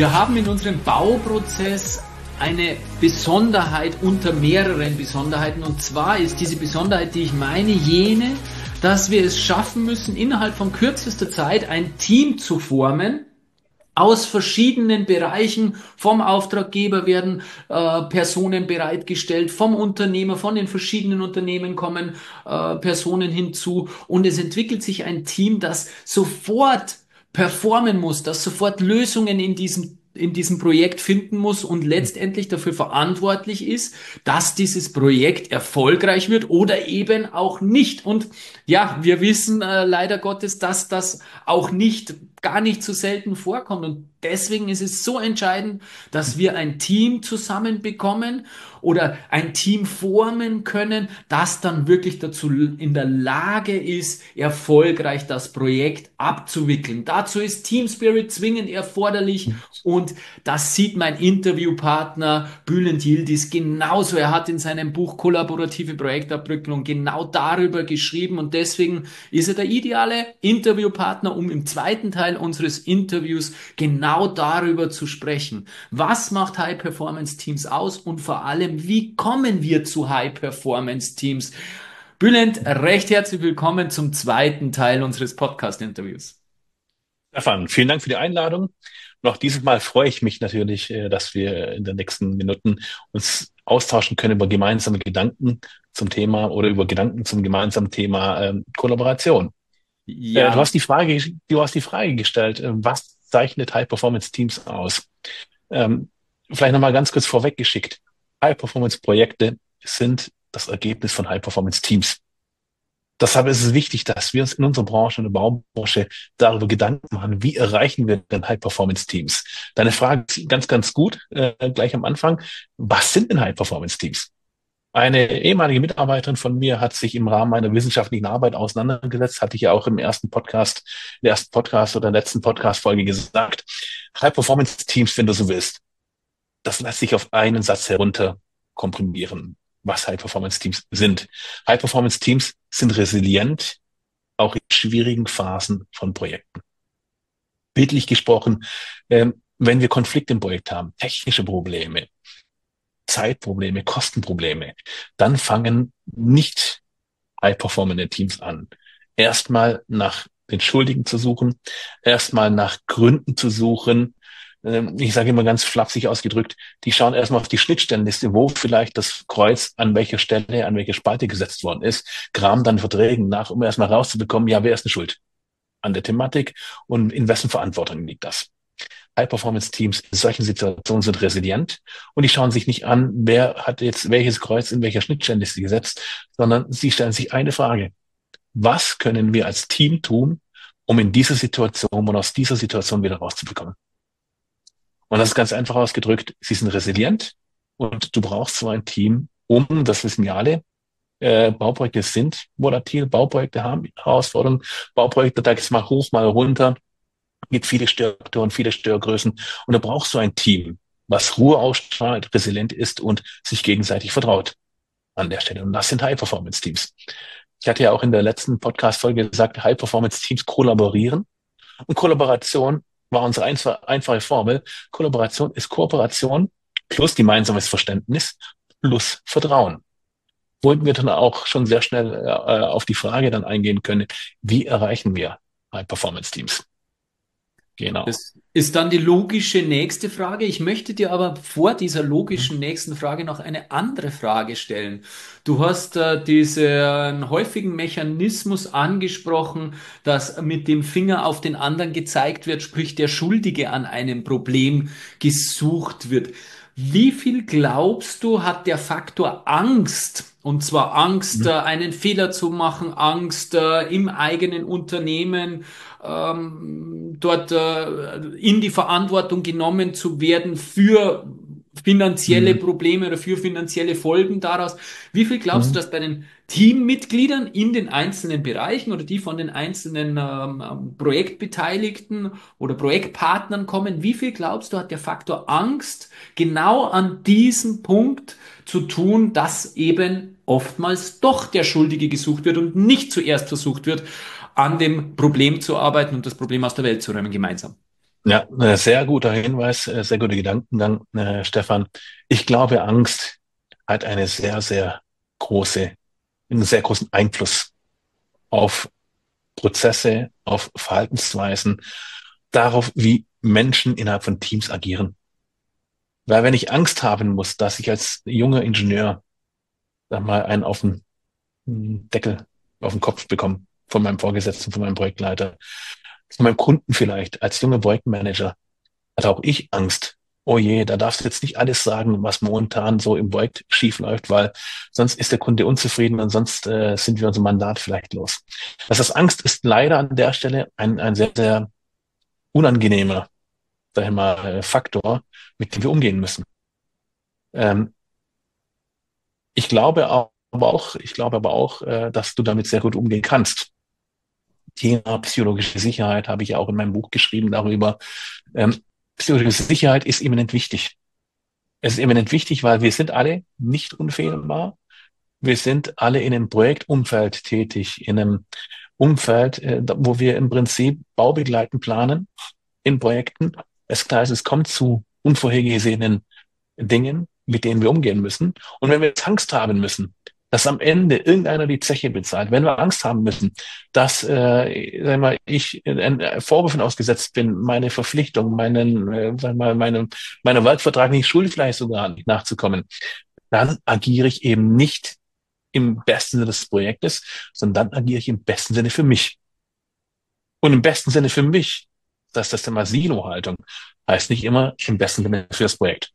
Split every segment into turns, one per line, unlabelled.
Wir haben in unserem Bauprozess eine Besonderheit unter mehreren Besonderheiten, und zwar ist diese Besonderheit, die ich meine, jene, dass wir es schaffen müssen, innerhalb von kürzester Zeit ein Team zu formen. Aus verschiedenen Bereichen, vom Auftraggeber werden Personen bereitgestellt, vom Unternehmer, von den verschiedenen Unternehmen kommen Personen hinzu, und es entwickelt sich ein Team, das sofort performen muss, das sofort Lösungen in diesem Projekt finden muss und letztendlich dafür verantwortlich ist, dass dieses Projekt erfolgreich wird oder eben auch nicht. Und ja, wir wissen leider Gottes, dass das auch gar nicht so selten vorkommt. Und deswegen ist es so entscheidend, dass wir ein Team zusammenbekommen oder ein Team formen können, das dann wirklich dazu in der Lage ist, erfolgreich das Projekt abzuwickeln. Dazu ist Team Spirit zwingend erforderlich, und das sieht mein Interviewpartner Bülent Yildiz genauso. Er hat in seinem Buch Kollaborative Projektabwicklung genau darüber geschrieben, und deswegen ist er der ideale Interviewpartner, um im zweiten Teil unseres Interviews genau darüber zu sprechen. Was macht High-Performance-Teams aus, und vor allem, wie kommen wir zu High-Performance-Teams? Bülent, recht herzlich willkommen zum zweiten Teil unseres Podcast-Interviews.
Stefan, vielen Dank für die Einladung. Und auch dieses Mal freue ich mich natürlich, dass wir in den nächsten Minuten uns austauschen können über gemeinsame Gedanken zum Thema oder über Gedanken zum gemeinsamen Thema Kollaboration.
Ja,
Du hast die Frage gestellt, was zeichnet High-Performance-Teams aus? Ähm, Vielleicht nochmal ganz kurz vorweggeschickt. High-Performance-Projekte sind das Ergebnis von High-Performance-Teams. Deshalb ist es wichtig, dass wir uns in unserer Branche, in der Baubranche, darüber Gedanken machen, wie erreichen wir denn High-Performance-Teams? Deine Frage ist ganz gut, gleich am Anfang. Was sind denn High-Performance-Teams? Eine ehemalige Mitarbeiterin von mir hat sich im Rahmen meiner wissenschaftlichen Arbeit auseinandergesetzt, hatte ich ja auch in der ersten Podcast oder letzten Podcast-Folge gesagt. High-Performance-Teams, wenn du so willst, das lässt sich auf einen Satz herunter komprimieren, was High-Performance-Teams sind. High-Performance-Teams sind resilient, auch in schwierigen Phasen von Projekten. Bildlich gesprochen, wenn wir Konflikte im Projekt haben, technische Probleme, Zeitprobleme, Kostenprobleme, dann fangen nicht high-performende Teams an. Erstmal nach den Schuldigen zu suchen, erstmal nach Gründen zu suchen. Ich sage immer ganz flapsig ausgedrückt, die schauen erstmal auf die Schnittstellenliste, wo vielleicht das Kreuz an welcher Stelle, an welcher Spalte gesetzt worden ist, kramen dann Verträgen nach, um erstmal rauszubekommen, ja, wer ist denn schuld an der Thematik und in wessen Verantwortung liegt das? High-Performance-Teams in solchen Situationen sind resilient, und die schauen sich nicht an, wer hat jetzt welches Kreuz in welcher Schnittstellenliste gesetzt, sondern sie stellen sich eine Frage: Was können wir als Team tun, um in dieser Situation und aus dieser Situation wieder rauszubekommen? Und das ist ganz einfach ausgedrückt, sie sind resilient, und du brauchst so ein Team, das wissen wir alle, Bauprojekte sind volatil, Bauprojekte haben Herausforderungen, Bauprojekte, da geht's mal hoch, mal runter, gibt viele Störfaktoren, viele Störgrößen, und da brauchst du ein Team, was Ruhe ausstrahlt, resilient ist und sich gegenseitig vertraut an der Stelle. Und das sind High-Performance-Teams. Ich hatte ja auch in der letzten Podcast-Folge gesagt, High-Performance-Teams kollaborieren. Und Kollaboration war unsere einfache Formel. Kollaboration ist Kooperation plus gemeinsames Verständnis plus Vertrauen. Wollten wir dann auch schon sehr schnell auf die Frage dann eingehen können, wie erreichen wir High-Performance-Teams? Genau.
das ist dann die logische nächste Frage. Ich möchte dir aber vor dieser logischen nächsten Frage noch eine andere Frage stellen. Du hast diesen häufigen Mechanismus angesprochen, dass mit dem Finger auf den anderen gezeigt wird, sprich der Schuldige an einem Problem gesucht wird. Wie viel glaubst du, hat der Faktor Angst, und zwar Angst, einen Fehler zu machen, Angst, im eigenen Unternehmen dort in die Verantwortung genommen zu werden für finanzielle
Mhm.
Probleme oder für finanzielle Folgen daraus? Wie viel glaubst du,
Mhm.
dass bei den Teammitgliedern in den einzelnen Bereichen oder die von den einzelnen Projektbeteiligten oder Projektpartnern kommen? Wie viel glaubst du, hat der Faktor Angst genau an diesem Punkt zu tun, dass eben oftmals doch der Schuldige gesucht wird und nicht zuerst versucht wird, an dem Problem zu arbeiten und das Problem aus der Welt zu räumen gemeinsam?
Ja, sehr guter Hinweis, sehr guter Gedankengang, Stefan. Ich glaube, Angst hat einen sehr großen Einfluss auf Prozesse, auf Verhaltensweisen, darauf, wie Menschen innerhalb von Teams agieren. Weil wenn ich Angst haben muss, dass ich als junger Ingenieur, sag mal, einen auf den Deckel, auf den Kopf bekomme von meinem Vorgesetzten, von meinem Projektleiter, von meinem Kunden vielleicht, als junger Projektmanager, hatte auch ich Angst. Oh je, da darfst du jetzt nicht alles sagen, was momentan so im Projekt schief läuft, weil sonst ist der Kunde unzufrieden und sonst sind wir unser Mandat vielleicht los. Das heißt, Angst ist leider an der Stelle ein sehr, sehr unangenehmer, sag ich mal, Faktor, mit dem wir umgehen müssen. Ähm, ich glaube aber auch, dass du damit sehr gut umgehen kannst. Thema psychologische Sicherheit habe ich ja auch in meinem Buch geschrieben darüber. Ähm, Psychologische Sicherheit ist eminent wichtig. Es ist eminent wichtig, weil wir sind alle nicht unfehlbar. Wir sind alle in einem Projektumfeld tätig, in einem Umfeld, wo wir im Prinzip baubegleitend planen in Projekten. Es klar ist, es kommt zu unvorhergesehenen Dingen, mit denen wir umgehen müssen. Und wenn wir jetzt Angst haben müssen, dass am Ende irgendeiner die Zeche bezahlt, wenn wir Angst haben müssen, dass sag mal, ich Vorwürfen ausgesetzt bin, meine Verpflichtung, sag mal, meiner Werkvertrag nicht schuldig sogar nicht nachzukommen, dann agiere ich eben nicht im besten Sinne des Projektes, sondern dann agiere ich im besten Sinne für mich. Und im besten Sinne für mich, das Thema Silo-Haltung, heißt nicht immer im besten Sinne für das Projekt.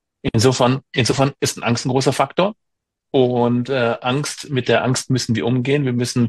Insofern ist Angst ein großer Faktor. Und mit der Angst müssen wir umgehen. Wir müssen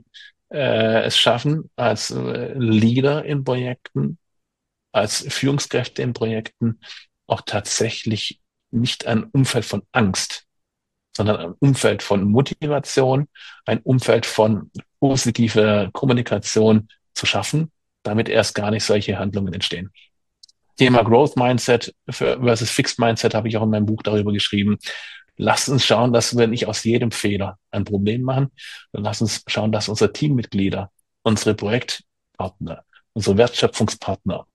es schaffen, als Leader in Projekten, als Führungskräfte in Projekten, auch tatsächlich nicht ein Umfeld von Angst, sondern ein Umfeld von Motivation, ein Umfeld von positiver Kommunikation zu schaffen, damit erst gar nicht solche Handlungen entstehen. Thema Growth Mindset versus Fixed Mindset habe ich auch in meinem Buch darüber geschrieben. Lasst uns schauen, dass wir nicht aus jedem Fehler ein Problem machen. Lasst uns schauen, dass unsere Teammitglieder, unsere Projektpartner, unsere Wertschöpfungspartner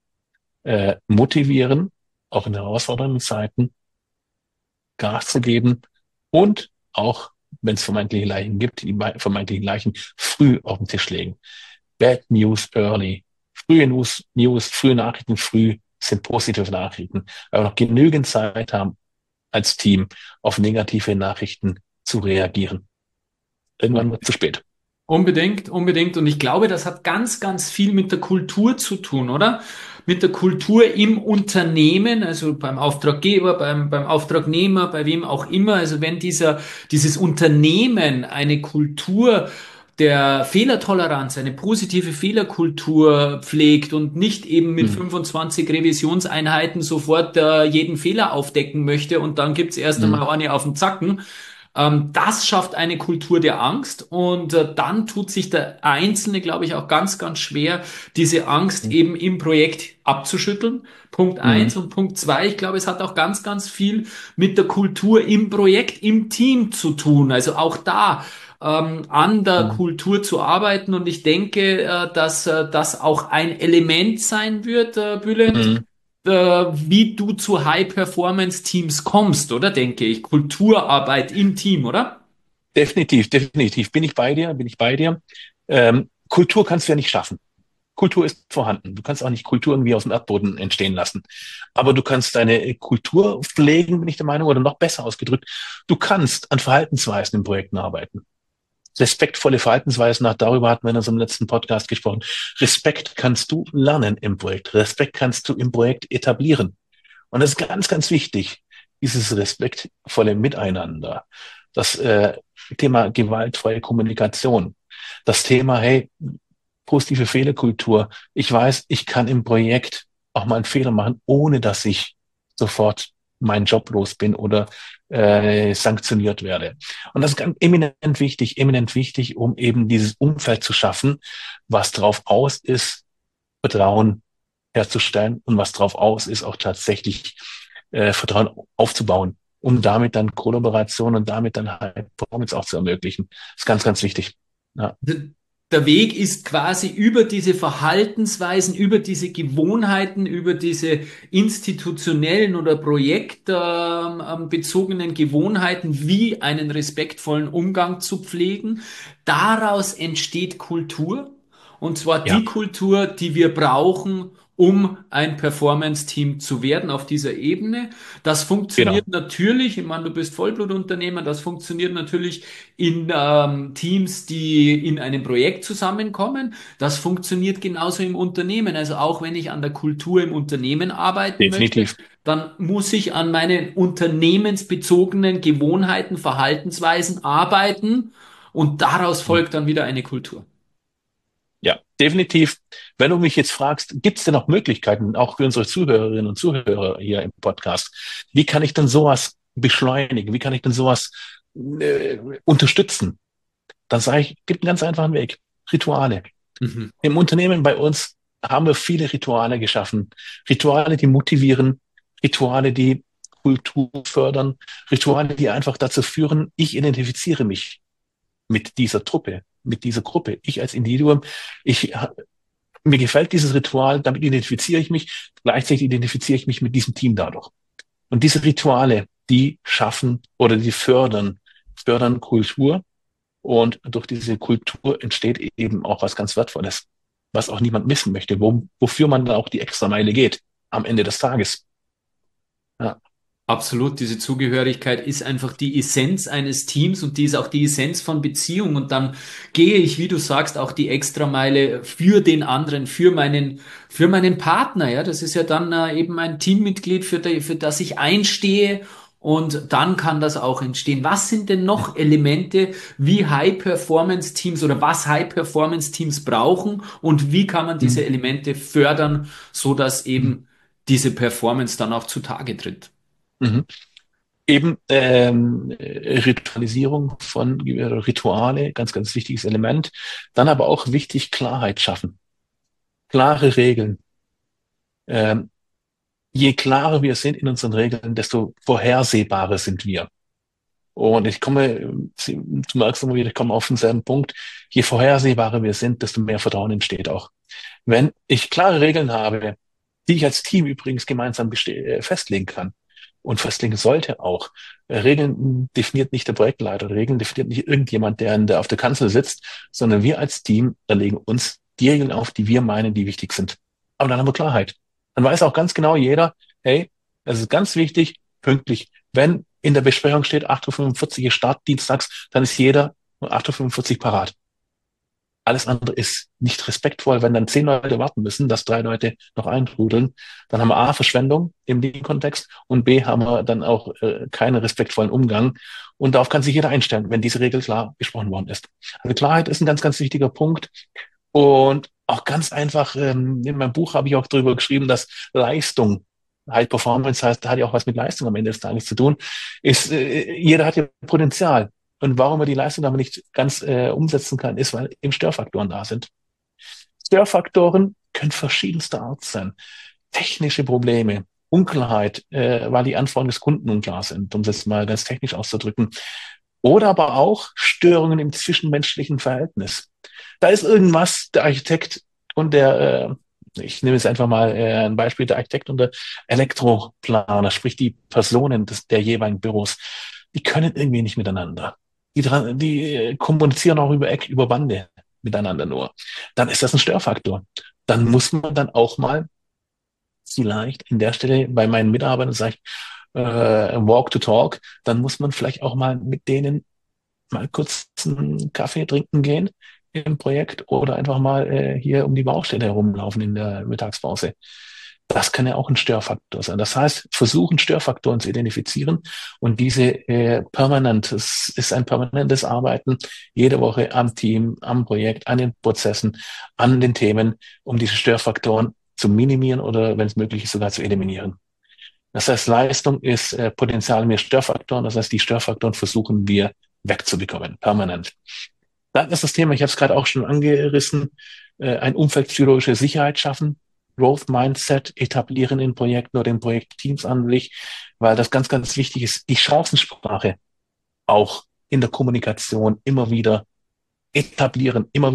motivieren, auch in herausfordernden Zeiten Gas zu geben und auch, wenn es vermeintliche Leichen gibt, die vermeintlichen Leichen früh auf den Tisch legen. Bad News early. Frühe Nachrichten früh sind positive Nachrichten, weil wir noch genügend Zeit haben, als Team auf negative Nachrichten zu reagieren. Irgendwann wird es zu spät.
Unbedingt, unbedingt. Und ich glaube, das hat ganz, ganz viel mit der Kultur zu tun, oder? Mit der Kultur im Unternehmen, also beim Auftraggeber, beim Auftragnehmer, bei wem auch immer. Also wenn dieses Unternehmen eine Kultur der Fehlertoleranz, eine positive Fehlerkultur pflegt und nicht eben mit
Mhm.
25 Revisionseinheiten sofort jeden Fehler aufdecken möchte und dann gibt's erst
Mhm.
einmal eine auf den Zacken. Das schafft eine Kultur der Angst und dann tut sich der Einzelne, glaube ich, auch ganz, ganz schwer, diese Angst eben im Projekt abzuschütteln. Punkt
Mhm.
eins und Punkt zwei, ich glaube, es hat auch ganz, ganz viel mit der Kultur im Projekt, im Team zu tun. Also auch da an der
Mhm.
Kultur zu arbeiten und ich denke, dass das auch ein Element sein wird, Bülent,
Mhm.
wie du zu High-Performance-Teams kommst, oder denke ich? Kulturarbeit im Team, oder?
Definitiv, definitiv. Bin ich bei dir. Kultur kannst du ja nicht schaffen. Kultur ist vorhanden. Du kannst auch nicht Kultur irgendwie aus dem Erdboden entstehen lassen. Aber du kannst deine Kultur pflegen, bin ich der Meinung, oder noch besser ausgedrückt, du kannst an Verhaltensweisen in Projekten arbeiten. Respektvolle Verhaltensweisen, auch darüber hatten wir in unserem letzten Podcast gesprochen. Respekt kannst du lernen im Projekt. Respekt kannst du im Projekt etablieren. Und das ist ganz, ganz wichtig, dieses respektvolle Miteinander. Das Thema gewaltfreie Kommunikation. Das Thema, hey, positive Fehlerkultur. Ich weiß, ich kann im Projekt auch mal einen Fehler machen, ohne dass ich sofort meinen Job los bin oder sanktioniert werde. Und das ist ganz eminent wichtig, um eben dieses Umfeld zu schaffen, was drauf aus ist, Vertrauen herzustellen und was drauf aus ist, auch tatsächlich Vertrauen aufzubauen, um damit dann Kollaboration und damit dann High Performance auch zu ermöglichen. Das ist ganz, ganz wichtig. Ja.
der Weg ist quasi über diese Verhaltensweisen, über diese Gewohnheiten, über diese institutionellen oder projektbezogenen Gewohnheiten, wie einen respektvollen Umgang zu pflegen. Daraus entsteht Kultur. Und zwar die
Ja,
Kultur, die wir brauchen, um ein Performance-Team zu werden auf dieser Ebene. Das
genau.
funktioniert natürlich, ich meine, du bist Vollblutunternehmer, das funktioniert natürlich in Teams, die in einem Projekt zusammenkommen. Das funktioniert genauso im Unternehmen. Also auch wenn ich an der Kultur im Unternehmen arbeiten möchte,
Definitiv.
dann muss ich an meinen unternehmensbezogenen Gewohnheiten, Verhaltensweisen arbeiten und daraus
Mhm.
folgt dann wieder eine Kultur.
Ja, definitiv. Wenn du mich jetzt fragst, gibt es denn noch Möglichkeiten, auch für unsere Zuhörerinnen und Zuhörer hier im Podcast, wie kann ich denn sowas beschleunigen? Wie kann ich denn sowas unterstützen? Dann sage ich, gibt einen ganz einfachen Weg. Rituale.
Mhm.
Im Unternehmen bei uns haben wir viele Rituale geschaffen. Rituale, die motivieren, Rituale, die Kultur fördern, Rituale, die einfach dazu führen, ich identifiziere mich mit dieser Truppe, mit dieser Gruppe. Ich als Individuum, ich, mir gefällt dieses Ritual, damit identifiziere ich mich, gleichzeitig identifiziere ich mich mit diesem Team dadurch. Und diese Rituale, die schaffen oder die fördern Kultur, und durch diese Kultur entsteht eben auch was ganz Wertvolles, was auch niemand missen möchte, wofür man dann auch die extra Meile geht am Ende des Tages. Ja.
Absolut, diese Zugehörigkeit ist einfach die Essenz eines Teams und die ist auch die Essenz von Beziehung. Und dann gehe ich, wie du sagst, auch die Extrameile für den anderen, für meinen Partner. Ja, das ist ja dann eben ein Teammitglied, für das ich einstehe. Und dann kann das auch entstehen. Was sind denn noch Elemente, wie High-Performance-Teams oder was High-Performance-Teams brauchen und wie kann man diese
Mhm.
Elemente fördern, so dass
Mhm.
eben diese Performance dann auch zutage tritt?
Mhm. Eben Ritualisierung von Rituale, ganz, ganz wichtiges Element. Dann aber auch wichtig, Klarheit schaffen. Klare Regeln. Ähm, Je klarer wir sind in unseren Regeln, desto vorhersehbarer sind wir. Und ich komme, du merkst immer wieder, ich komme auf denselben Punkt. Je vorhersehbarer wir sind, desto mehr Vertrauen entsteht auch. Wenn ich klare Regeln habe, die ich als Team übrigens gemeinsam festlegen kann und festlegen sollte auch. Regeln definiert nicht der Projektleiter, Regeln definiert nicht irgendjemand, der auf der Kanzel sitzt, sondern wir als Team legen uns die Regeln auf, die wir meinen, die wichtig sind. Aber dann haben wir Klarheit. Dann weiß auch ganz genau jeder, hey, es ist ganz wichtig, pünktlich. Wenn in der Besprechung steht 8:45 Uhr ist Start dienstags, dann ist jeder um 8:45 Uhr parat. Alles andere ist nicht respektvoll, wenn dann 10 Leute warten müssen, dass 3 Leute noch eintrudeln. Dann haben wir A, Verschwendung im Kontext und B, haben wir dann auch keinen respektvollen Umgang. Und darauf kann sich jeder einstellen, wenn diese Regel klar besprochen worden ist. Also Klarheit ist ein ganz, ganz wichtiger Punkt. Und auch ganz einfach, in meinem Buch habe ich auch darüber geschrieben, dass Leistung, High Performance heißt, hat ja auch was mit Leistung am Ende des Tages zu tun, ist, jeder hat ja Potenzial. Und warum er die Leistung aber nicht ganz umsetzen kann, ist, weil eben Störfaktoren da sind. Störfaktoren können verschiedenster Art sein. Technische Probleme, Unklarheit, weil die Anforderungen des Kunden unklar sind, um es jetzt mal ganz technisch auszudrücken. Oder aber auch Störungen im zwischenmenschlichen Verhältnis. Da ist irgendwas, der Architekt und ich nehme jetzt einfach mal ein Beispiel, der Architekt und der Elektroplaner, sprich die Personen der jeweiligen Büros, die können irgendwie nicht miteinander. Die kommunizieren auch über Bande miteinander nur. Dann ist das ein Störfaktor. Dann muss man dann auch mal vielleicht in der Stelle bei meinen Mitarbeitern, sage ich, Walk to Talk, dann muss man vielleicht auch mal mit denen mal kurz einen Kaffee trinken gehen im Projekt oder einfach mal hier um die Baustelle herumlaufen in der Mittagspause. Das kann ja auch ein Störfaktor sein. Das heißt, versuchen Störfaktoren zu identifizieren und diese permanent, es ist ein permanentes Arbeiten jede Woche am Team, am Projekt, an den Prozessen, an den Themen, um diese Störfaktoren zu minimieren oder wenn es möglich ist, sogar zu eliminieren. Das heißt, Leistung ist Potenzial mehr Störfaktoren. Das heißt, die Störfaktoren versuchen wir wegzubekommen, permanent. Dann ist das Thema, ich habe es gerade auch schon angerissen, ein Umfeld psychologische Sicherheit schaffen, Growth Mindset etablieren in Projekten oder in Projektteams an sich, weil das ganz, ganz wichtig ist, die Chancensprache auch in der Kommunikation immer wieder etablieren, immer wieder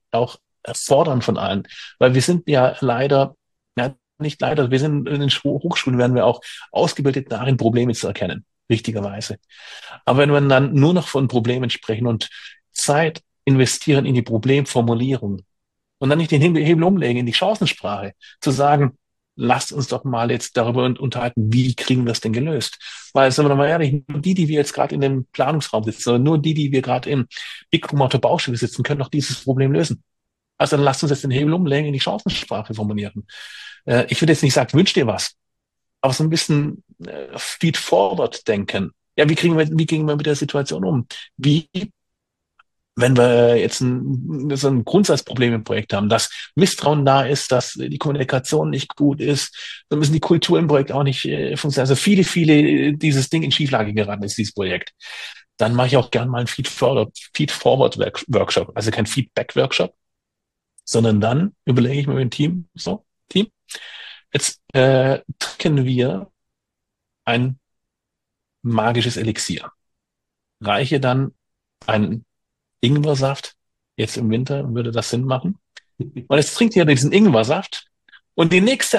auch fordern von allen, weil wir sind ja leider, ja, nicht leider, wir sind in den Hochschulen werden wir auch ausgebildet darin, Probleme zu erkennen, richtigerweise. Aber wenn wir dann nur noch von Problemen sprechen und Zeit investieren in die Problemformulierung und dann nicht den Hebel umlegen in die Chancensprache, zu sagen, lasst uns doch mal jetzt darüber unterhalten, wie kriegen wir es denn gelöst? Weil, sagen wir doch mal ehrlich, nur die wir jetzt gerade in dem Planungsraum sitzen, oder nur die wir gerade im Big Room auf der Baustelle sitzen, können doch dieses Problem lösen. Also dann lasst uns jetzt den Hebel umlegen in die Chancensprache formulieren. Ich würde jetzt nicht sagen, wünsch dir was, aber so ein bisschen feed-forward denken. Ja, wie gehen wir mit der Situation um? Wie, wenn wir jetzt so ein Grundsatzproblem im Projekt haben, dass Misstrauen da ist, dass die Kommunikation nicht gut ist, dann müssen die Kultur im Projekt auch nicht funktionieren. Also viele dieses Ding in Schieflage geraten ist, dieses Projekt. Dann mache ich auch gern mal einen Feed-Forward-Workshop, also kein Feedback-Workshop, sondern dann überlege ich mir mit dem Team, so, Team, jetzt trinken wir ein magisches Elixier. Reiche dann einen Ingwersaft. Jetzt im Winter würde das Sinn machen. Und jetzt trinkt ihr diesen Ingwersaft und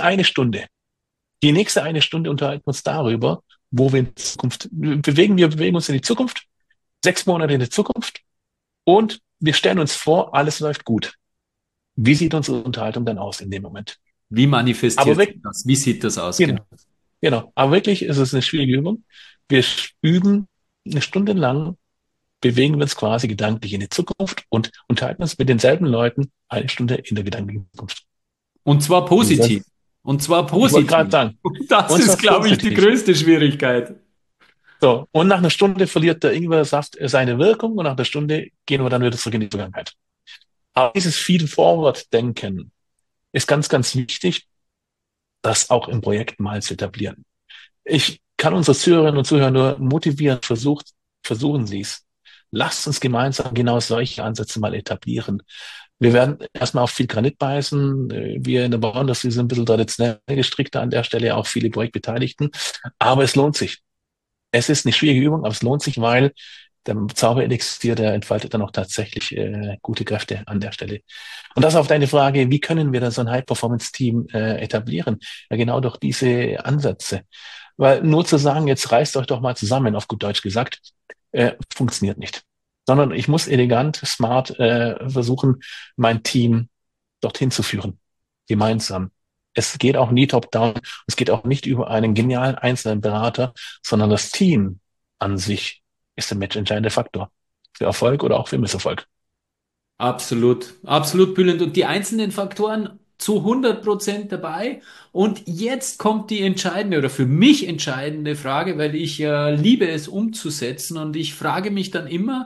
die nächste eine Stunde unterhalten wir uns darüber, wo wir in Zukunft wir bewegen uns in die Zukunft, 6 Monate in die Zukunft und wir stellen uns vor, alles läuft gut. Wie sieht unsere Unterhaltung dann aus in dem Moment?
Wie
Aber
manifestiert sich
wirklich,
das? Wie sieht das aus? Genau.
genau, genau. Aber wirklich ist es eine schwierige Übung. Wir üben eine Stunde lang, bewegen wir uns quasi gedanklich in die Zukunft und unterhalten uns mit denselben Leuten eine Stunde in der gedanklichen Zukunft.
Und zwar
Wie gesagt,
positiv. Und zwar
ich wollte gerade
positiv.
sagen,
Und das
und zwar
ist, glaube ich, die
positiv.
größte Schwierigkeit.
So, und nach einer Stunde verliert der Ingwer-Saft seine Wirkung und nach einer Stunde gehen wir dann wieder zurück in die Vergangenheit. Aber dieses Feed-Forward-Denken ist ganz, ganz wichtig, das auch im Projekt mal zu etablieren. Ich kann unsere Zuhörerinnen und Zuhörer nur motivieren, versuchen Sie es. Lasst uns gemeinsam genau solche Ansätze mal etablieren. Wir werden erstmal auf viel Granit beißen. Wir in der Bauindustrie sind ein bisschen traditionell gestrickter an der Stelle, auch viele Projektbeteiligten. Aber es lohnt sich. Es ist eine schwierige Übung, aber es lohnt sich, weil der Zauberelixier, der entfaltet dann auch tatsächlich gute Kräfte an der Stelle. Und das auf deine Frage, wie können wir da so ein High-Performance-Team etablieren? Ja, genau durch diese Ansätze. Weil nur zu sagen, jetzt reißt euch doch mal zusammen, auf gut Deutsch gesagt, funktioniert nicht. Sondern ich muss elegant, smart versuchen, mein Team dorthin zu führen. Gemeinsam. Es geht auch nie top-down. Es geht auch nicht über einen genialen einzelnen Berater, sondern das Team an sich ist der matchentscheidende Faktor für Erfolg oder auch für Misserfolg.
Absolut, absolut, Bülent. Und die einzelnen Faktoren zu 100% dabei. Und jetzt kommt die entscheidende oder für mich entscheidende Frage, weil ich liebe es umzusetzen und ich frage mich dann immer,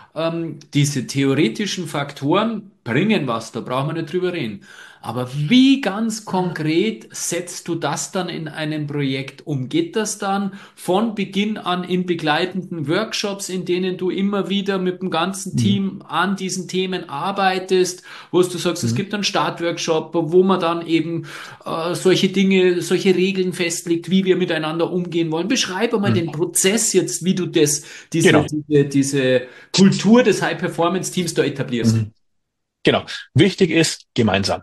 diese theoretischen Faktoren bringen was, da brauchen wir nicht drüber reden. Aber wie ganz konkret setzt du das dann in einem Projekt um? Geht das dann von Beginn an in begleitenden Workshops, in denen du immer wieder mit dem ganzen
Mhm.
Team an diesen Themen arbeitest, wo du sagst, es
Mhm.
gibt einen Startworkshop, wo man dann eben solche Dinge, solche Regeln festlegt, wie wir miteinander umgehen wollen. Beschreibe mal
Mhm.
den Prozess jetzt, wie du
Genau.
diese Kultur des High-Performance-Teams da etablierst.
Mhm. Genau. Wichtig ist gemeinsam.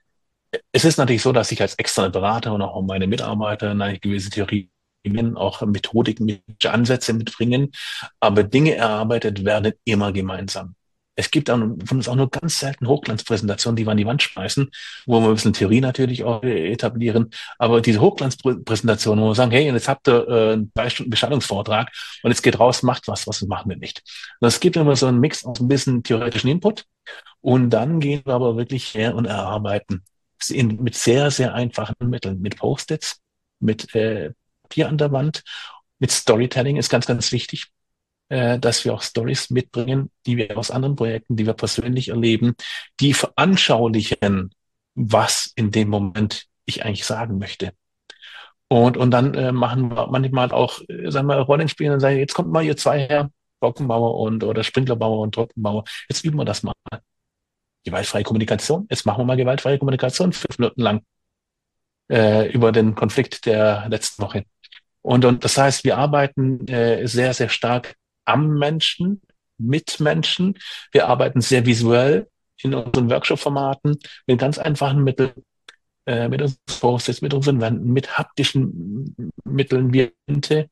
Es ist natürlich so, dass ich als externer Berater und auch meine Mitarbeiter eine gewisse Theorie, auch Methodiken, Ansätze mitbringen, aber Dinge erarbeitet werden immer gemeinsam. Es gibt von uns auch nur ganz selten Hochglanzpräsentationen, die wir an die Wand schmeißen, wo wir ein bisschen Theorie natürlich auch etablieren. Aber diese Hochglanzpräsentationen, wo wir sagen, hey, und jetzt habt ihr einen 3 Stunden Beschallungsvortrag und jetzt geht raus, macht was machen wir nicht. Und es gibt immer so einen Mix aus ein bisschen theoretischen Input und dann gehen wir aber wirklich her und erarbeiten mit sehr, sehr einfachen Mitteln, mit Post-its, mit Papier an der Wand, mit Storytelling ist ganz, ganz wichtig, dass wir auch Stories mitbringen, die wir aus anderen Projekten, die wir persönlich erleben, die veranschaulichen, was in dem Moment ich eigentlich sagen möchte. Und dann machen wir manchmal auch, sagen wir, Rollenspiele und sagen, jetzt kommt mal ihr zwei her, Trockenbauer oder Sprinklerbauer und Trockenbauer, jetzt üben wir das mal. Gewaltfreie Kommunikation. Jetzt machen wir mal gewaltfreie Kommunikation 5 Minuten lang über den Konflikt der letzten Woche. Und das heißt, wir arbeiten sehr, sehr stark am Menschen, mit Menschen. Wir arbeiten sehr visuell in unseren Workshop-Formaten mit ganz einfachen Mitteln, mit unseren Post-its, mit unseren Wänden, mit haptischen Mitteln wie Tinte.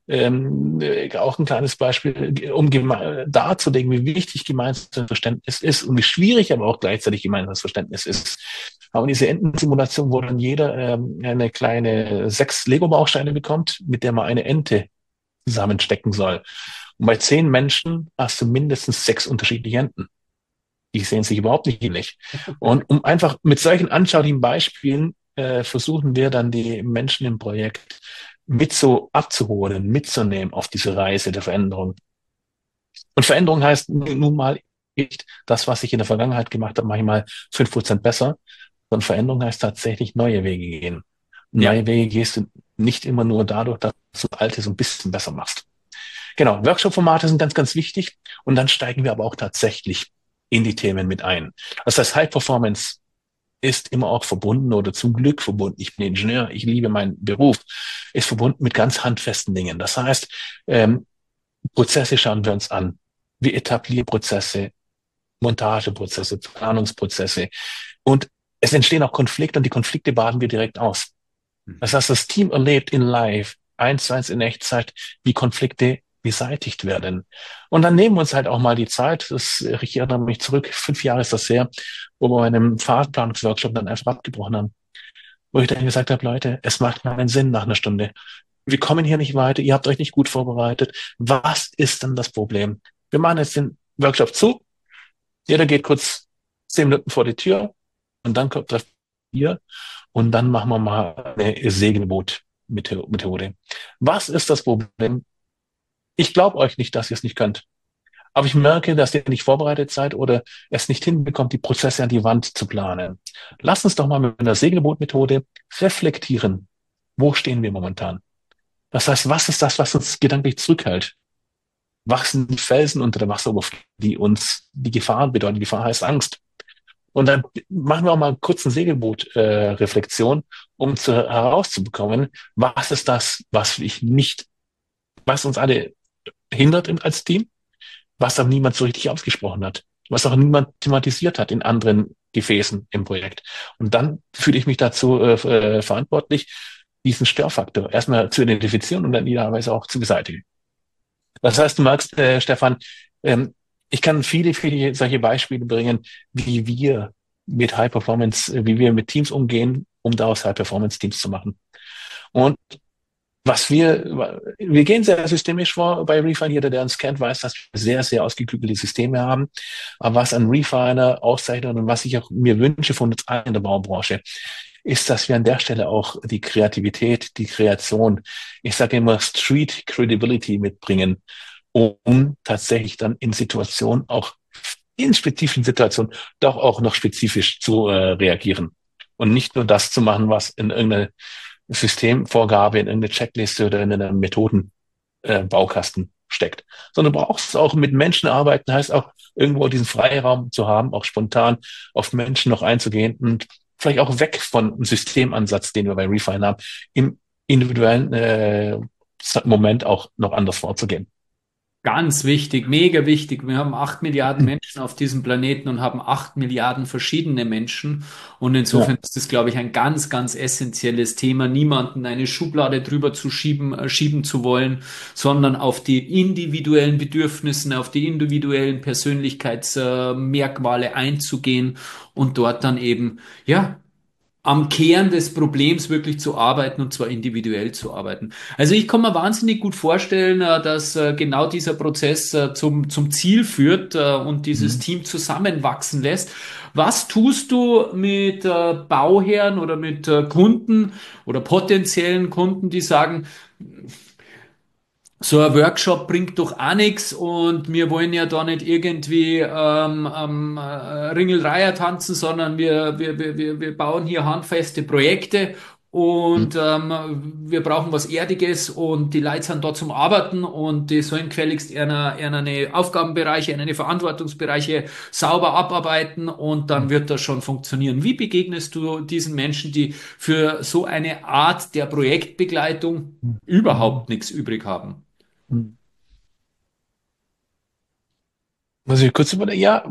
Auch ein kleines Beispiel, um darzulegen, wie wichtig gemeinsames Verständnis ist und wie schwierig aber auch gleichzeitig gemeinsames Verständnis ist. Aber in dieser Entensimulation, wo dann jeder eine kleine 6 Lego-Bausteine bekommt, mit der man eine Ente zusammenstecken soll. Und bei 10 Menschen hast du mindestens 6 unterschiedliche Enten. Die sehen sich überhaupt nicht ähnlich. Und um einfach mit solchen anschaulichen Beispielen versuchen wir dann die Menschen im Projekt mit so abzuholen, mitzunehmen auf diese Reise der Veränderung. Und Veränderung heißt nun mal nicht, das, was ich in der Vergangenheit gemacht habe, mache ich mal 5% besser, sondern Veränderung heißt tatsächlich neue Wege gehen. Und
Ja.
neue Wege gehst du nicht immer nur dadurch, dass du alte so ein bisschen besser machst. Genau, Workshop-Formate sind ganz, ganz wichtig. Und dann steigen wir aber auch tatsächlich in die Themen mit ein. Das heißt, High Performance ist immer auch verbunden oder zum Glück verbunden. Ich bin Ingenieur, ich liebe meinen Beruf, ist verbunden mit ganz handfesten Dingen. Das heißt, Prozesse schauen wir uns an. Wir etablieren Prozesse, Montageprozesse, Planungsprozesse. Und es entstehen auch Konflikte und die Konflikte baden wir direkt aus. Das heißt, das Team erlebt in live, 1:1 in Echtzeit, wie Konflikte beseitigt werden. Und dann nehmen wir uns halt auch mal die Zeit, ich erinnere mich zurück, 5 Jahre ist das her, wo wir bei einem Fahrplanungsworkshop dann einfach abgebrochen haben. Wo ich dann gesagt habe, Leute, es macht keinen Sinn nach einer Stunde. Wir kommen hier nicht weiter, ihr habt euch nicht gut vorbereitet. Was ist denn das Problem? Wir machen jetzt den Workshop zu, jeder geht kurz 10 Minuten vor die Tür und dann kommt das hier und dann machen wir mal eine Segelboot-Methode. Was ist das Problem? Ich glaube euch nicht, dass ihr es nicht könnt. Aber ich merke, dass ihr nicht vorbereitet seid oder es nicht hinbekommt, die Prozesse an die Wand zu planen. Lasst uns doch mal mit einer Segelboot-Methode reflektieren. Wo stehen wir momentan? Das heißt, was ist das, was uns gedanklich zurückhält? Was sind die Felsen unter der Wasseroberfläche, die uns die Gefahr bedeuten? Gefahr heißt Angst. Und dann machen wir auch mal einen kurzen Segelboot-Reflexion, um herauszubekommen, was ist das, was uns alle hindert als Team, was aber niemand so richtig ausgesprochen hat, was auch niemand thematisiert hat in anderen Gefäßen im Projekt. Und dann fühle ich mich dazu verantwortlich, diesen Störfaktor erstmal zu identifizieren und dann idealerweise auch zu beseitigen. Das heißt, du merkst, Stefan, ich kann viele, viele solche Beispiele bringen, wie wir mit High Performance, wie wir mit Teams umgehen, um daraus High Performance Teams zu machen. Und wir gehen sehr systemisch vor bei Refine. Jeder, der uns kennt, weiß, dass wir sehr, sehr ausgeklügelte Systeme haben. Aber was ein Refiner auszeichnet und was ich auch mir wünsche von uns allen in der Baubranche, ist, dass wir an der Stelle auch die Kreativität, die Kreation, ich sage immer Street Credibility mitbringen, um tatsächlich dann in Situationen, auch in spezifischen Situationen, doch auch noch spezifisch zu reagieren. Und nicht nur das zu machen, was in irgendeiner Systemvorgabe, in irgendeiner Checkliste oder in einem Methodenbaukasten steckt. Sondern du brauchst auch mit Menschen arbeiten, heißt auch irgendwo diesen Freiraum zu haben, auch spontan auf Menschen noch einzugehen und vielleicht auch weg von einem Systemansatz, den wir bei Refine haben, im individuellen Moment auch noch anders vorzugehen.
Ganz wichtig, mega wichtig. Wir haben 8 Milliarden Menschen auf diesem Planeten und haben 8 Milliarden verschiedene Menschen. Und insofern
Ja.
ist das, glaube ich, ein ganz, ganz essentielles Thema, niemanden eine Schublade drüber zu schieben zu wollen, sondern auf die individuellen Bedürfnisse, auf die individuellen Persönlichkeitsmerkmale einzugehen und dort dann eben, ja, am Kern des Problems wirklich zu arbeiten und zwar individuell zu arbeiten. Also ich kann mir wahnsinnig gut vorstellen, dass genau dieser Prozess zum Ziel führt und dieses
Mhm.
Team zusammenwachsen lässt. Was tust du mit Bauherren oder mit Kunden oder potenziellen Kunden, die sagen, so ein Workshop bringt doch auch nichts und wir wollen ja da nicht irgendwie Ringelreiher tanzen, sondern wir bauen hier handfeste Projekte und wir brauchen was Erdiges und die Leute sind da zum Arbeiten und die sollen gefälligst eine Aufgabenbereiche, eine Verantwortungsbereiche sauber abarbeiten und dann wird das schon funktionieren. Wie begegnest du diesen Menschen, die für so eine Art der Projektbegleitung
Mhm.
überhaupt nichts übrig haben?
Mhm. Muss ich kurz überlegen? Ja,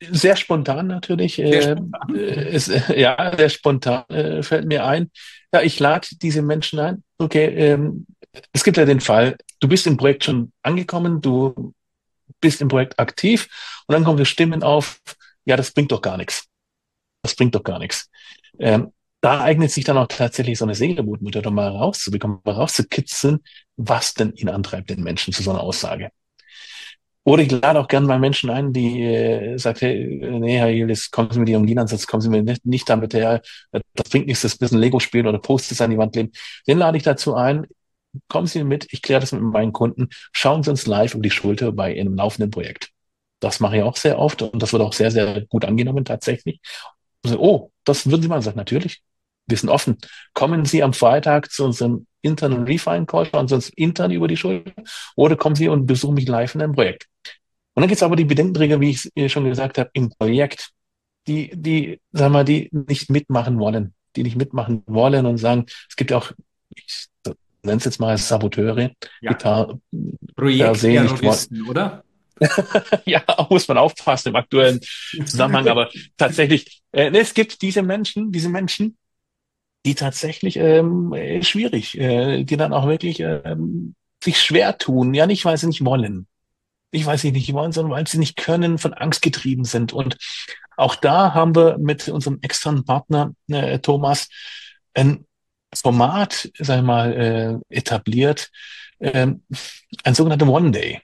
Sehr spontan natürlich.
Sehr spontan.
Ja, sehr spontan fällt mir ein. Ja, ich lade diese Menschen ein. Okay, es gibt ja den Fall, du bist im Projekt schon angekommen, du bist im Projekt aktiv und dann kommen die Stimmen auf, ja, das bringt doch gar nichts. Das bringt doch gar nichts. Ähm, Da eignet sich dann auch tatsächlich so eine Segelbootmethode, um mal rauszubekommen, mal rauszukitzeln, was denn ihn antreibt, den Menschen zu so einer Aussage. Oder ich lade auch gerne mal Menschen ein, die sagt, hey, nee, Herr Yildiz, kommen Sie mit Ihrem Lean-Ansatz, kommen Sie mir nicht damit her, das bringt nichts, das ist ein bisschen Lego spielen oder Post-its an die Wand kleben. Den lade ich dazu ein, kommen Sie mit, ich kläre das mit meinen Kunden, schauen Sie uns live über die Schulter bei einem laufenden Projekt. Das mache ich auch sehr oft und das wird auch sehr, sehr gut angenommen tatsächlich. Also, oh, das würden Sie mal sagen, natürlich. Wir sind offen. Kommen Sie am Freitag zu unserem internen Refine-Call, schauen Sie uns intern über die Schulter oder kommen Sie und besuchen mich live in einem Projekt. Und dann gibt es aber die Bedenkenträger, wie ich es schon gesagt habe, im Projekt, sagen wir, die nicht mitmachen wollen, die nicht mitmachen wollen und sagen, es gibt ja auch, ich nenne es jetzt mal Saboteure, die
Ja,
per se nicht wollen.
Projektterroristen, oder?
Ja, muss man aufpassen im aktuellen Zusammenhang, aber tatsächlich, nee, es gibt diese Menschen, die tatsächlich schwierig, die dann auch wirklich sich schwer tun, ja nicht, weil sie nicht wollen. Ich weiß nicht wollen, sondern weil sie nicht können, von Angst getrieben sind. Und auch da haben wir mit unserem externen Partner Thomas ein Format, sag ich mal, etabliert, ähm, ein sogenannter One Day.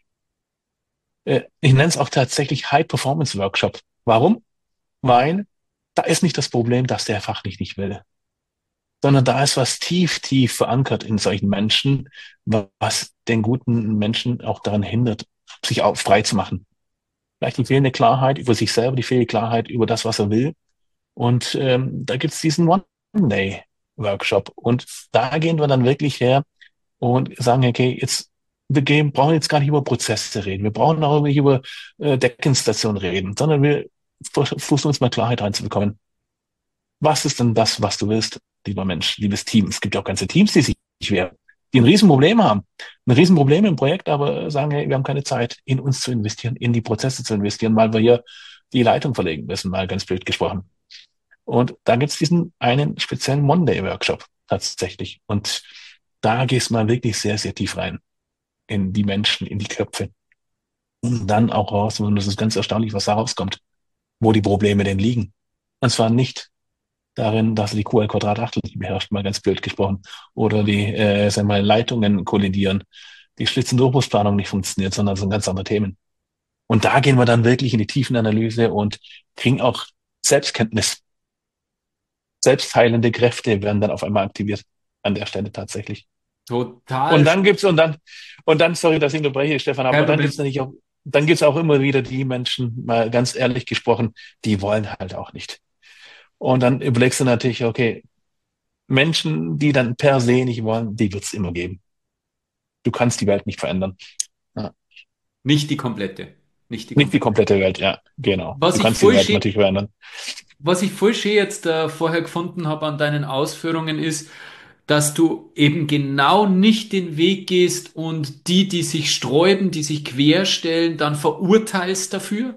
Ich nenne es auch tatsächlich High Performance Workshop. Warum? Weil da ist nicht das Problem, dass der fachlich nicht will, sondern da ist was tief, tief verankert in solchen Menschen, was den guten Menschen auch daran hindert, sich auch frei zu machen. Vielleicht die fehlende Klarheit über sich selber, die fehlende Klarheit über das, was er will. Und da gibt's diesen One-Day-Workshop. Und da gehen wir dann wirklich her und sagen, okay, brauchen jetzt gar nicht über Prozesse reden. Wir brauchen auch nicht über Deckenstation reden, sondern wir versuchen uns mal Klarheit reinzubekommen. Was ist denn das, was du willst, lieber Mensch, liebes Team? Es gibt ja auch ganze Teams, die sich wehren, die ein Riesenproblem haben. Ein Riesenproblem im Projekt, aber sagen, hey, wir haben keine Zeit, in uns zu investieren, in die Prozesse zu investieren, weil wir hier die Leitung verlegen müssen, mal ganz blöd gesprochen. Und da gibt's diesen einen speziellen Monday-Workshop tatsächlich. Und da gehst du mal wirklich sehr, sehr tief rein in die Menschen, in die Köpfe. Und dann auch raus, und das ist ganz erstaunlich, was da rauskommt, wo die Probleme denn liegen. Und zwar nicht darin, dass die QL-Quadratachtel nicht beherrscht, mal ganz blöd gesprochen, oder die sagen wir mal, Leitungen kollidieren, die Schlitz- und Durchbruchsplanung nicht funktioniert, sondern das sind ganz andere Themen. Und da gehen wir dann wirklich in die Tiefenanalyse und kriegen auch Selbstkenntnis. Selbstheilende Kräfte werden dann auf einmal aktiviert an der Stelle tatsächlich. Und
Total,
dann gibt's und dann, sorry, dass ich unterbreche, Stefan,
kein
aber dann
Problem.
gibt's natürlich auch, dann gibt's auch immer wieder die Menschen, mal ganz ehrlich gesprochen, die wollen halt auch nicht. Und dann überlegst du natürlich, okay, Menschen, die dann per se nicht wollen, die wird's immer geben. Du kannst die Welt nicht verändern. Ja.
Nicht die komplette. Nicht die
Nicht die
komplette.
komplette Welt, ja, genau.
Was
Du
ich
kannst die
voll
Welt
schön,
natürlich verändern.
was ich voll schön jetzt vorher gefunden habe an deinen Ausführungen ist, dass du eben genau nicht den Weg gehst und die, die sich sträuben, die sich querstellen, dann verurteilst dafür,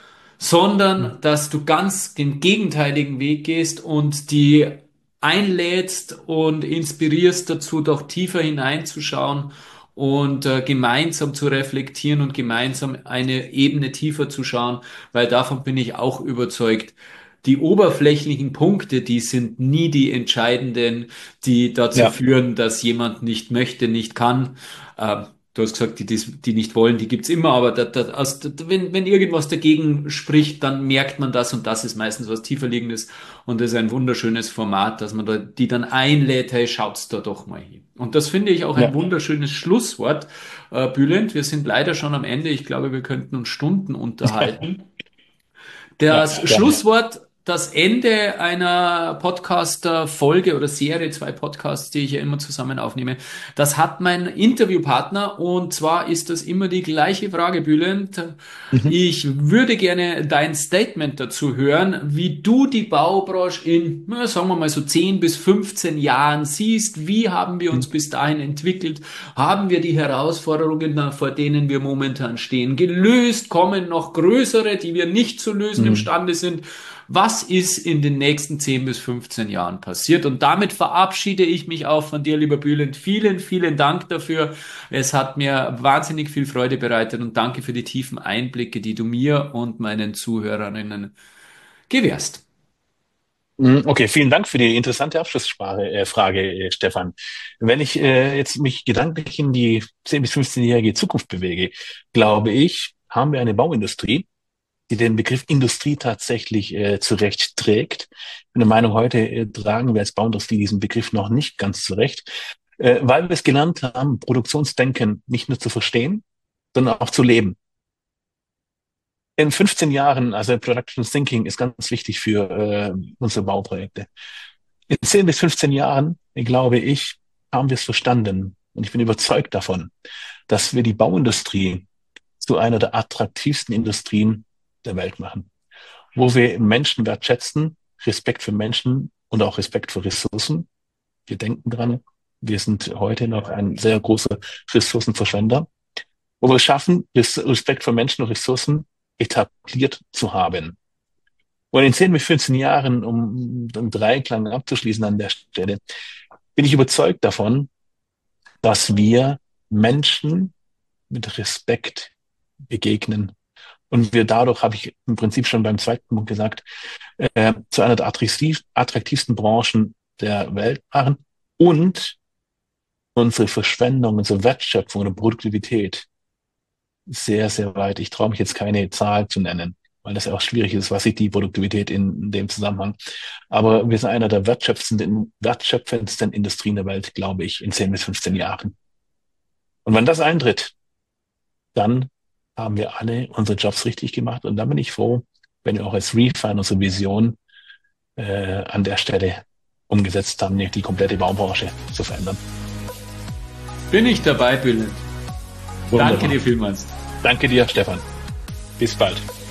sondern dass du ganz den gegenteiligen Weg gehst und die einlädst und inspirierst dazu, doch tiefer hineinzuschauen und gemeinsam zu reflektieren und gemeinsam eine Ebene tiefer zu schauen, weil davon bin ich auch überzeugt. Die oberflächlichen Punkte, die sind nie die entscheidenden, die dazu
Ja,
führen, dass jemand nicht möchte, nicht kann. Du hast gesagt, die nicht wollen, die gibt's immer, aber wenn irgendwas dagegen spricht, dann merkt man das und das ist meistens was tieferliegendes und das ist ein wunderschönes Format, dass man da, die dann einlädt, hey, schaut's da doch mal hin. Und das finde ich auch ein
ja,
wunderschönes Schlusswort, Bülent. Wir sind leider schon am Ende. Ich glaube, wir könnten uns Stunden unterhalten.
ja,
Das
gerne.
Schlusswort das Ende einer Podcast-Folge oder Serie, 2 Podcasts, die ich ja immer zusammen aufnehme. Das hat mein Interviewpartner, und zwar ist das immer die gleiche Frage, Bülent.
Mhm.
Ich würde gerne dein Statement dazu hören, wie du die Baubranche in, na, sagen wir mal so 10 bis 15 Jahren siehst. Wie haben wir uns bis dahin entwickelt? Haben wir die Herausforderungen, vor denen wir momentan stehen, gelöst? Kommen noch größere, die wir nicht zu lösen
Mhm.
imstande sind? Was ist in den nächsten 10 bis 15 Jahren passiert? Und damit verabschiede ich mich auch von dir, lieber Bülent. Vielen, vielen Dank dafür. Es hat mir wahnsinnig viel Freude bereitet, und danke für die tiefen Einblicke, die du mir und meinen Zuhörerinnen gewährst.
Okay, vielen Dank für die interessante Abschlussfrage, Frage, Stefan. Wenn ich jetzt mich gedanklich in die 10 bis 15-jährige Zukunft bewege, glaube ich, haben wir eine Bauindustrie, die den Begriff Industrie tatsächlich zurecht trägt. Ich bin der Meinung, heute tragen wir als Bauindustrie diesen Begriff noch nicht ganz zurecht, weil wir es gelernt haben, Produktionsdenken nicht nur zu verstehen, sondern auch zu leben. In 15 Jahren, also Production Thinking ist ganz wichtig für unsere Bauprojekte. In 10 bis 15 Jahren, glaube ich, haben wir es verstanden. Und ich bin überzeugt davon, dass wir die Bauindustrie zu einer der attraktivsten Industrien der Welt machen, wo wir Menschen wertschätzen, Respekt für Menschen und auch Respekt für Ressourcen. Wir denken dran, wir sind heute noch ein sehr großer Ressourcenverschwender, wo wir es schaffen, Respekt für Menschen und Ressourcen etabliert zu haben. Und in 10 bis 15 Jahren, um den Dreiklang abzuschließen an der Stelle, bin ich überzeugt davon, dass wir Menschen mit Respekt begegnen. Und wir dadurch, habe ich im Prinzip schon beim zweiten Punkt gesagt, zu einer der attraktivsten Branchen der Welt machen und unsere Verschwendung, unsere Wertschöpfung und Produktivität sehr, sehr weit. Ich traue mich jetzt keine Zahl zu nennen, weil das ja auch schwierig ist, was ist die Produktivität in dem Zusammenhang. Aber wir sind einer der wertschöpfendsten Industrien der Welt, glaube ich, in 10 bis 15 Jahren. Und wenn das eintritt, dann haben wir alle unsere Jobs richtig gemacht. Und dann bin ich froh, wenn wir auch als Refine unsere Vision an der Stelle umgesetzt haben, die komplette Baubranche zu verändern.
Bin ich dabei, Bülent. Danke
Wunderbar.
dir vielmals.
Danke dir, Stefan. Bis bald.